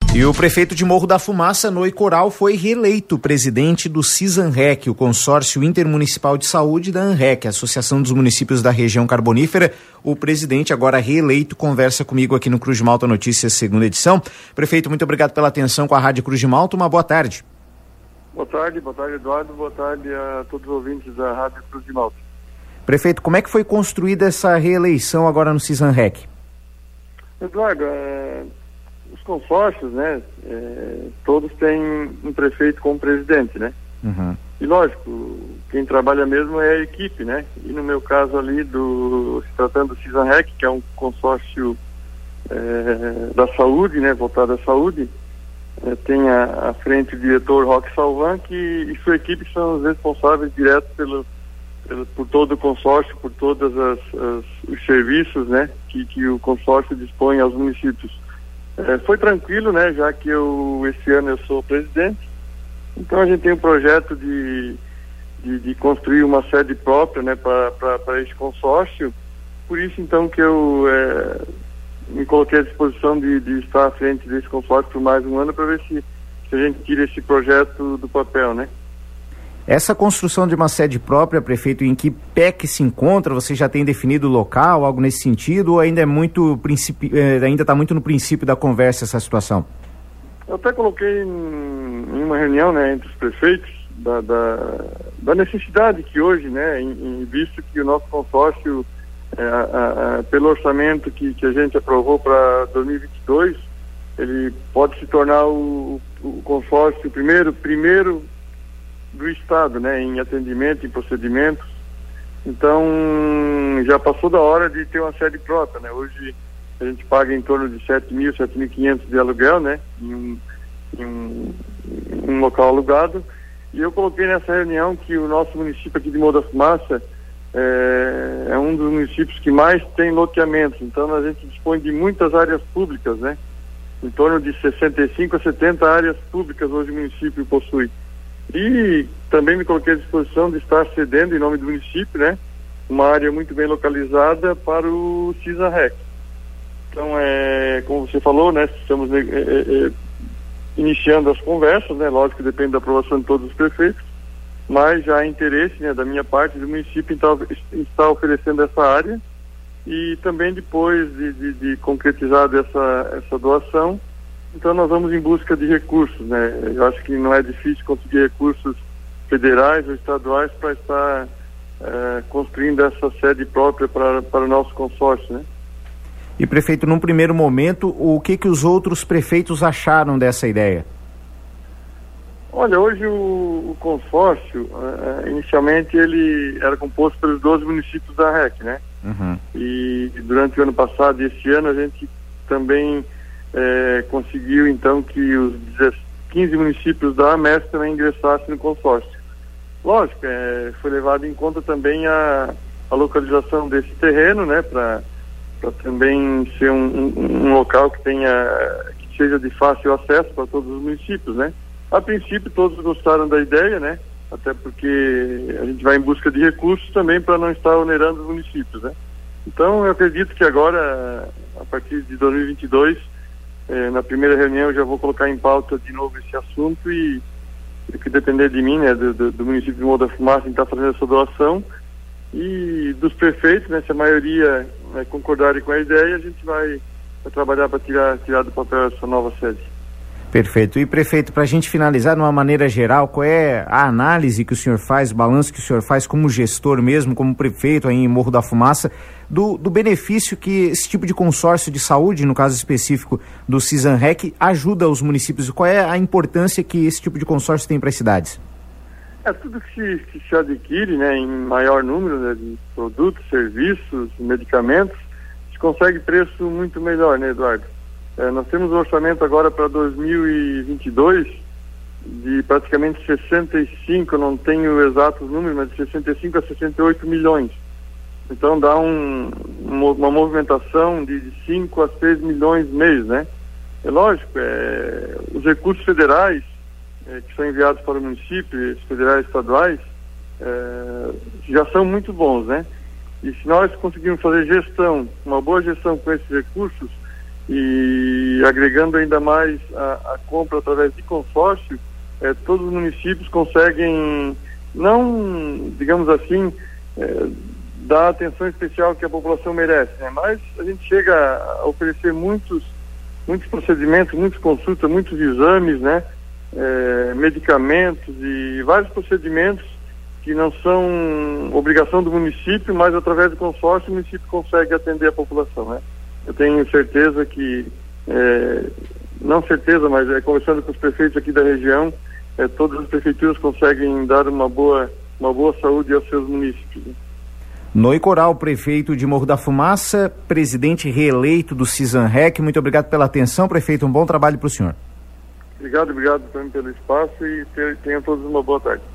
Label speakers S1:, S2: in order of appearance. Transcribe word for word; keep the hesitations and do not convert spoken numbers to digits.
S1: E o prefeito de Morro da Fumaça, Noe Coral, foi reeleito presidente do CISANREC, o Consórcio Intermunicipal de Saúde da ANREC, Associação dos Municípios da Região Carbonífera. O presidente, agora reeleito, conversa comigo aqui no Cruz de Malta Notícias, segunda edição. Prefeito, muito obrigado pela atenção com a Rádio Cruz de Malta. Uma boa tarde.
S2: Boa tarde, boa tarde, Eduardo. Boa tarde a todos os ouvintes da Rádio Cruz de Malta.
S1: Prefeito, como é que foi construída essa reeleição agora no CISANREC?
S2: Eduardo, é... os consórcios, né, é, todos têm um prefeito como presidente, né? Uhum. E lógico, quem trabalha mesmo é a equipe, né? E no meu caso ali, do, se tratando do CISANREC, que é um consórcio é, da saúde, né, voltado à saúde, é, tem a, à frente o diretor Roque Salvan, que, e sua equipe são os responsáveis diretos pelo, pelo, por todo o consórcio, por todos os serviços, né, que, que o consórcio dispõe aos municípios. É, foi tranquilo, né, já que eu, esse ano eu sou presidente, então a gente tem um projeto de, de, de construir uma sede própria, né, para esse consórcio, por isso então que eu é, me coloquei à disposição de, de estar à frente desse consórcio por mais um ano para ver se, se a gente tira esse projeto do papel, né.
S1: Essa construção de uma sede própria, prefeito, em que pé que se encontra? Você já tem definido o local, algo nesse sentido, ou ainda é muito principi... ainda está muito no princípio da conversa essa situação?
S2: Eu até coloquei em, em uma reunião, né, entre os prefeitos da, da, da necessidade que hoje, né, em, em visto que o nosso consórcio, é, a, a, pelo orçamento que, que a gente aprovou para dois mil e vinte e dois, ele pode se tornar o, o consórcio primeiro, primeiro do Estado, né, em atendimento, em procedimentos. Então, já passou da hora de ter uma sede própria, né? Hoje a gente paga em torno de sete mil, sete mil e quinhentos de aluguel, né, em um, em um, em um local alugado. E eu coloquei nessa reunião que o nosso município aqui de Morro da Fumaça é, é um dos municípios que mais tem loteamentos. Então, a gente dispõe de muitas áreas públicas, né? Em torno de sessenta e cinco a setenta áreas públicas hoje o município possui. E também me coloquei à disposição de estar cedendo, em nome do município, né, uma área muito bem localizada para o CISANREC. Então, é, como você falou, né, estamos é, é, iniciando as conversas, né, lógico que depende da aprovação de todos os prefeitos, mas já há interesse, né, da minha parte, do município em estar oferecendo essa área, e também depois de, de, de concretizar essa, essa doação, então nós vamos em busca de recursos, né? Eu acho que não é difícil conseguir recursos federais ou estaduais para estar é, construindo essa sede própria para, para o nosso consórcio, né?
S1: E, prefeito, num primeiro momento, o que que os outros prefeitos acharam dessa ideia?
S2: Olha, hoje o, o consórcio, uh, inicialmente ele era composto pelos doze municípios da R E C, né? Uhum. E durante o ano passado e esse ano a gente também É, conseguiu então que os quinze municípios da AMESC também ingressassem no consórcio. Lógico, é, foi levado em conta também a, a localização desse terreno, né, para também ser um, um, um local que tenha, que seja de fácil acesso para todos os municípios, né. A princípio todos gostaram da ideia, né, até porque a gente vai em busca de recursos também para não estar onerando os municípios, né. Então eu acredito que agora, a partir de dois mil e vinte e dois, É, na primeira reunião eu já vou colocar em pauta de novo esse assunto e o que depender de mim, né, do, do, do município de Morro da Fumaça, em estar fazendo essa doação, e dos prefeitos, né, se a maioria né, concordarem com a ideia, a gente vai, vai trabalhar para tirar, tirar do papel essa nova sede.
S1: Perfeito. E, prefeito, para a gente finalizar de uma maneira geral, qual é a análise que o senhor faz, o balanço que o senhor faz como gestor mesmo, como prefeito aí em Morro da Fumaça, do, do benefício que esse tipo de consórcio de saúde, no caso específico do CISANREC, ajuda os municípios? Qual é a importância que esse tipo de consórcio tem para as cidades?
S2: É tudo que se, que se adquire, né, em maior número, né, de produtos, serviços, medicamentos, se consegue preço muito melhor, né, Eduardo? É, nós temos um orçamento agora para dois mil e vinte e dois de praticamente sessenta e cinco, não tenho exatos números, mas de sessenta e cinco a sessenta e oito milhões. Então dá um, uma movimentação de cinco a seis milhões mês, né? É lógico, é, os recursos federais é, que são enviados para o município, federais e estaduais, é, já são muito bons, né? E se nós conseguirmos fazer gestão, uma boa gestão com esses recursos, e agregando ainda mais a, a compra através de consórcio, é, todos os municípios conseguem, não, digamos assim, é, dar a atenção especial que a população merece, né? Mas a gente chega a oferecer muitos, muitos procedimentos, muitas consultas, muitos exames, né? É, medicamentos e vários procedimentos que não são obrigação do município, mas através do consórcio o município consegue atender a população, né? Eu tenho certeza que, é, não certeza, mas é, conversando com os prefeitos aqui da região, é, todas as prefeituras conseguem dar uma boa, uma boa saúde aos seus municípios.
S1: Noi Coral, prefeito de Morro da Fumaça, presidente reeleito do CISANREC, muito obrigado pela atenção, prefeito, um bom trabalho para o senhor.
S2: Obrigado, obrigado também pelo espaço e tenham todos uma boa tarde.